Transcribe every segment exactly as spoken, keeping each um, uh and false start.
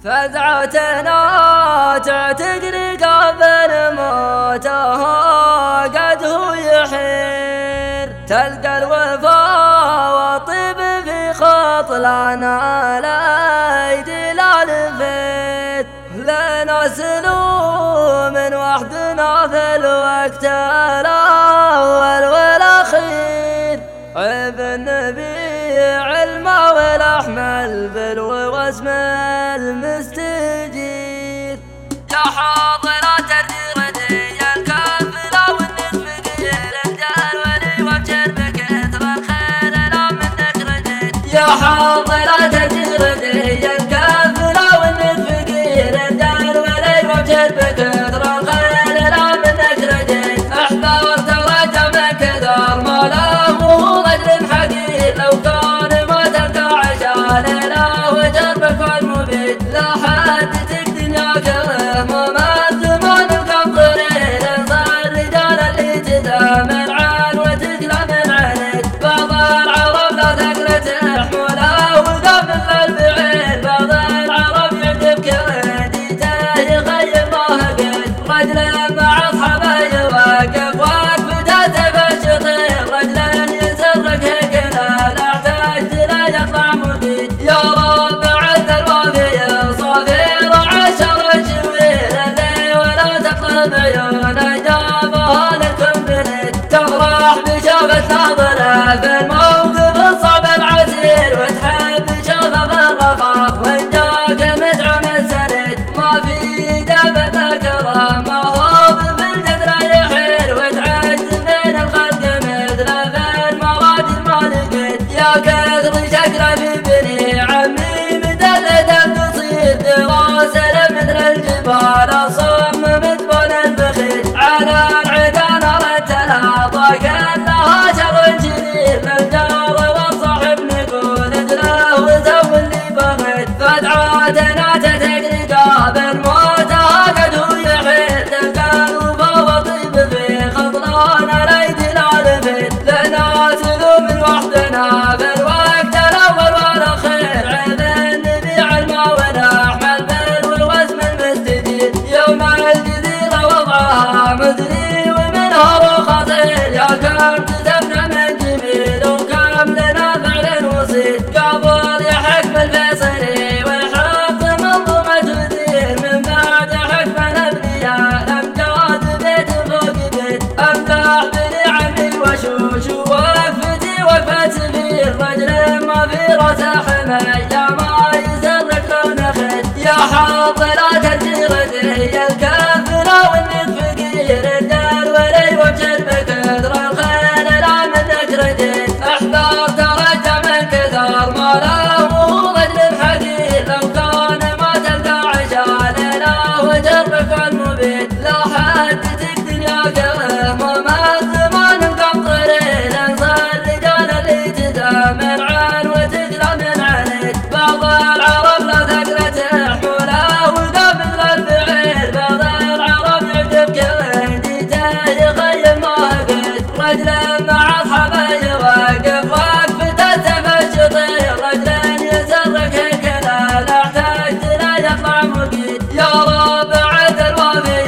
فزعتنا تعتقني قبل موتها قد هو يحير، تلقى الوفا والطيب في خطلنا الايدي لا لفت، لنا سلوم من وحدنا في الوقت الاول والاخير، عيب النبي علمه والاحمل بلو واسم المستجير. يا حاضرة الردي الكافلة والنصف قيل الجار ولي وابشر بكثر الخير لا منك رديت. يا حاضرة الردي الكافلة والنصف قيل الجار ولي وابشر بكثر الخير لا منك رديت. احذرت وجه من كثر ما له رجل حقير، لو كان ما تلقى عشان له وجربك والمبيد، لا حد تقدر ياكله ما الزمان القمطرين، صار رجال اللي تتامل عن وتقلى من عينك، بعض العرب لا تقدر تحمله وقبل البعيد، بعض العرب يعجبك رديته يغير ما هقيت، رجل مع اصحابه يوقف وقفته تبشطير، رجل يسرك هيكله لا احتاج لا يطلع مفيد. يا رب عز الوافي صافير عشر شوير اللي ولا تقلب عيونه جابها لكم بلد، تفرح بشوفة ناظره في الموقف الصعب العسير، وتحب شوفه في الرخاء وان جاك مدعم السند، ما في دابة كرامة هو في الجدر يحير، وتعز من الخلق مثله في المراجل ما لقيت. يا كثر شكله في بني عمي مدلد القصيد، دراسة مثل الجبال الصم مثبون البخيل، على العدان رتلها ضاق لها شر جديد، للجار والصاحب نقول ادله وسوي اللي بغيت، فدعاتنا تتقري قابل موتها قد هو يحيل، تلقى الوفا وطيب في خطلان الايدي لا لفت، لنا سلوم من وحدنا في الوقت الاول والاخير، عيب النبي علمه والاحمل بلو الوسم المستدير، يوم الجزيرة وضعها مدري ومنها خطير، يا كم كتبنا من جميل وكم لنا فعل وصيل، قبل يا حكم الفيصلي والحق منظومة وزير، من بعد حكم الابنياء امجاد بيت فوق بيت، امدح بني عمي وشوش ووقفتي وقفة سفير، رجل ما في راسه حمل يا ما يسرك لو نخل. يا حاضرات الجيرة الكافلة والنصف قيل الدار ولي وابشر بكثر الخير لا منك رديت، احذر ترجع من كثر ما له رجل حقير، لو كان ما تلقى عشان له وجربك والمبيد، لا حد تقدر ياكله ما الزمان القمطرين، صار رجال اللي تتامل عن وتقلى من عينك، بعض العرب لا تقدر تحمله وقبل البعيد، بعض العرب يعجبك رديته يغير ما هقيت، رجل مع اصحابه يوقف وقفته تبشطير، رجل يسرك هيكله لا احتاج لا يطلع مقيت. يا رب عز الوافي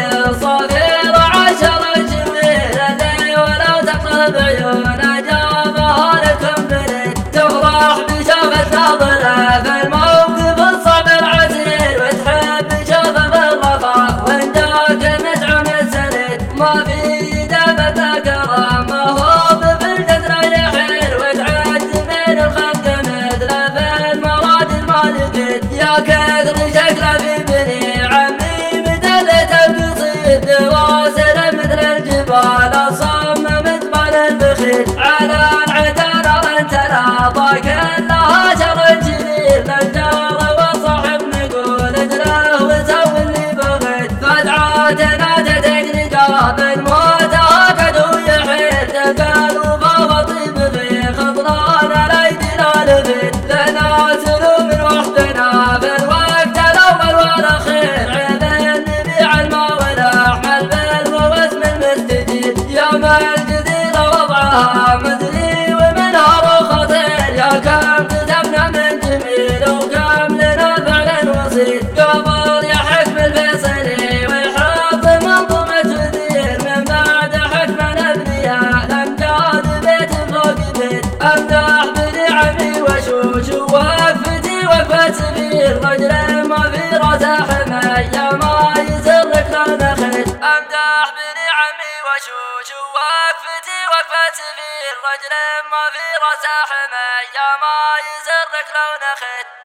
صافير عشر شوير اللي ولو تقلب عيونه جابها لكم بلد، تفرح بشوفة ناظره في الموقف الصعب العسير، وتحب شوفه في الرخاء وان جاك مدعم السند، ما في دابة كرامة هو في الجدر يحير، وتعز من الخلق مثله في المراجل ما لقيت. يا كثر شكله في بني عمي مدلت القصيد، دراسة مثل الجبال الصم مثبون البخيل، على العدان رتلها ضاق لها شر جديد، للجار والصاحب نقول ادله وسوي اللي بغيت، فدعاتنا تتقري قابل موتها قد هو يحيل، تلقى الوفا وطيب في خطلان الايدي لا لفت، لنا سلوم من وحدنا في الوقت الاول والاخير، عيب النبي علمه والاحمل بلو واسم المستجير، يوم الجزيرة وضعها مدري ومنها خطير، يا كم كتبنا من جميل وكم لنا فعل وصيل. سفير رجل ما في راسه حماية ما يسرك لو نخيت. أمدح بنعمي وشوش ووقفتي وقفة سفير رجل ما في راسه حماية ما يسرك لو نخيت.